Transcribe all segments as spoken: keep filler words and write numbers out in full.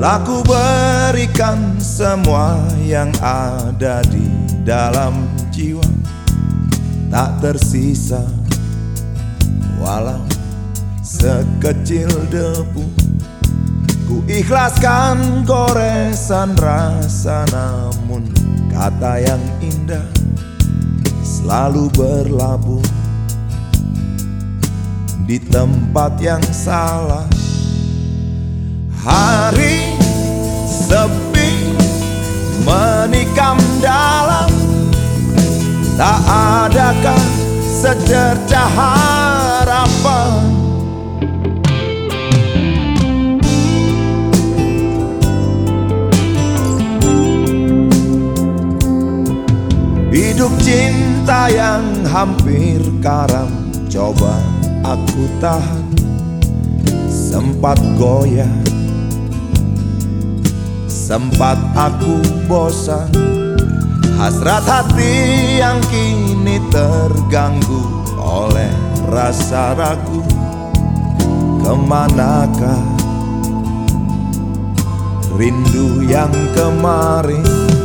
Telah ku berikan semua yang ada di dalam jiwa, tak tersisa walau sekecil debu. Ku ikhlaskan goresan rasa, namun kata yang indah selalu berlabuh di tempat yang salah. Hari sepi menikam dalam, tak adakah secercah harapan. Hidup cinta yang hampir karam, coba aku tahan, sempat goyah, sempat aku bosan. Hasrat hati yang kini terganggu oleh rasa ragu, kemanakah rindu yang kemarin?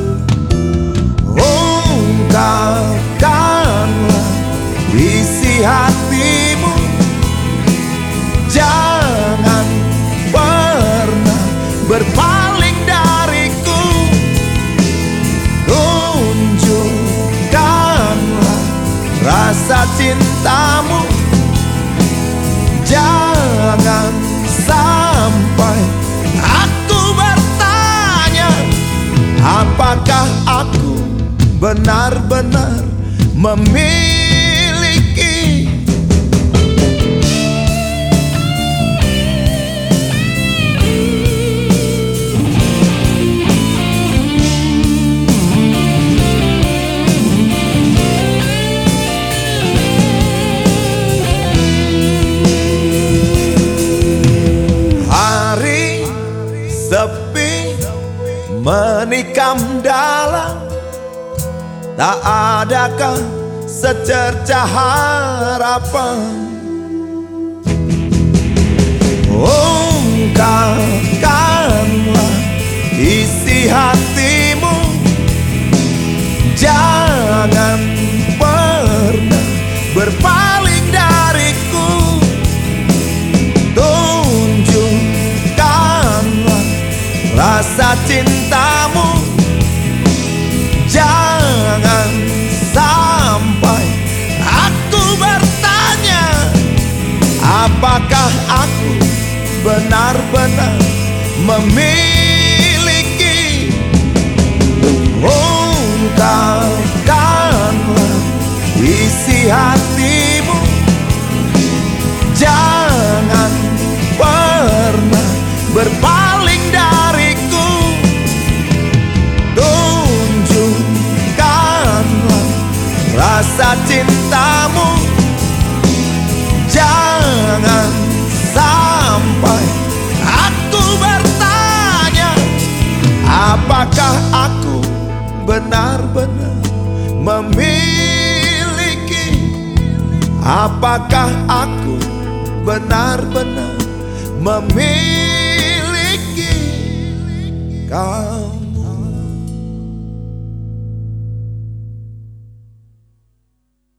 Ungkapkanlah isi hatimu, jangan pernah berpaling dariku. Tunjukkanlah rasa cintamu, jangan sampai aku bertanya apakah aku benar-benar memiliki. Hari sepi menikam dalam, tak adakah secercah harapan. Ungkapkanlah isi hatimu, jangan pernah berpaling dariku. Tunjukkanlah rasa cintamu, jangan sampai aku bertanya apakah aku benar-benar memiliki. Ungkapkanlah isi hatimu, jangan pernah berpaling dariku. Rasa cintamu, jangan sampai aku bertanya apakah aku benar-benar memiliki. Apakah aku benar-benar memiliki kau.